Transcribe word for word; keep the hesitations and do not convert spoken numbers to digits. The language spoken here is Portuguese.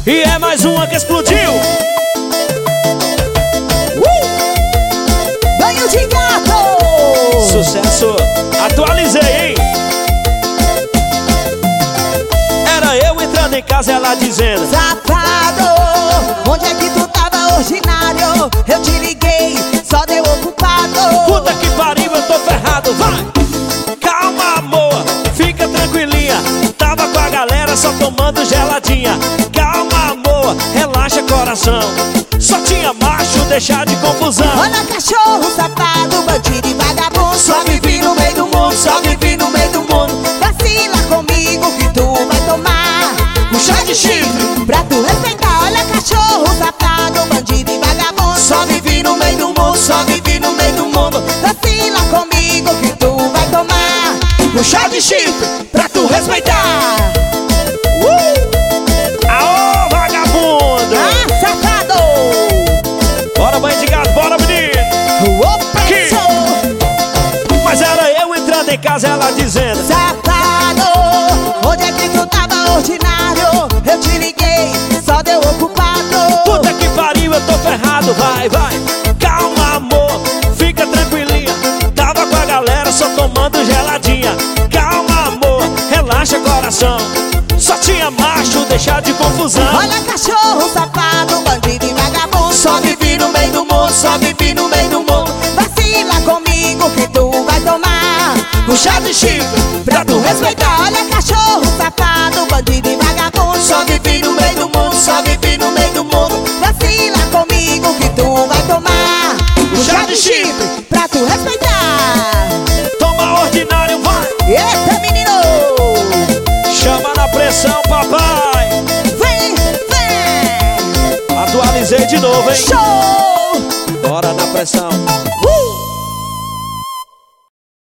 E é mais uma que explodiu. uh! Banho de gato. Sucesso, atualizei, hein? Era eu entrando em casa, ela dizendo: safado, onde é que tu tava, ordinário? Eu te liguei, só deu ocupado. puta que pariu, eu tô ferrado, vai! Calma, amor, fica tranquilinha. Tava com a galera só tomando geladinha. Calma, amor, relaxa coração. Só tinha macho, deixar de confusão. Olha cachorro, safado, bandido e vagabundo. Só vivi no meio do mundo, só vivi no meio do mundo. Vacila comigo que tu vai tomar Um chá de chifre, pra tu respeitar. Olha cachorro, safado, bandido e vagabundo. só vivi no meio do mundo, só vivi no meio do mundo. Vacila comigo que tu vai tomar Um chá de chifre, pra tu respeitar. uh! Aô, vagabundo! Ah, safado! Bora, banho de gato, bora, menino! O opressor! Mas era eu entrando em casa, ela dizendo: Safado, onde é que tu tava, ordinário? Eu te liguei, só deu ocupado. puta que pariu, eu tô ferrado, vai, vai. Calma, amor, fica tranquilinha. Tava com a galera só tomando geladinha. Calma, amor, relaxa coração. Só tinha macho, deixar de confusão. Olha cachorro, safado, bandido e vagabundo. Só vivi no meio do mundo, só vivi no meio do mundo. Vacila comigo que tu vai tomar Um chá de chifre, pra tu respeitar. Olha cachorro, safado, bandido e vagabundo. Só vivi no meio do mundo, só vivi no meio do mundo. Vacila comigo que tu vai tomar Um chá de chifre, pra tu respeitar. toma ordinário, vai. Eita menino, Chama na pressão, papai. vem, vem. Atualizei de novo, hein? Show! Bora na pressão.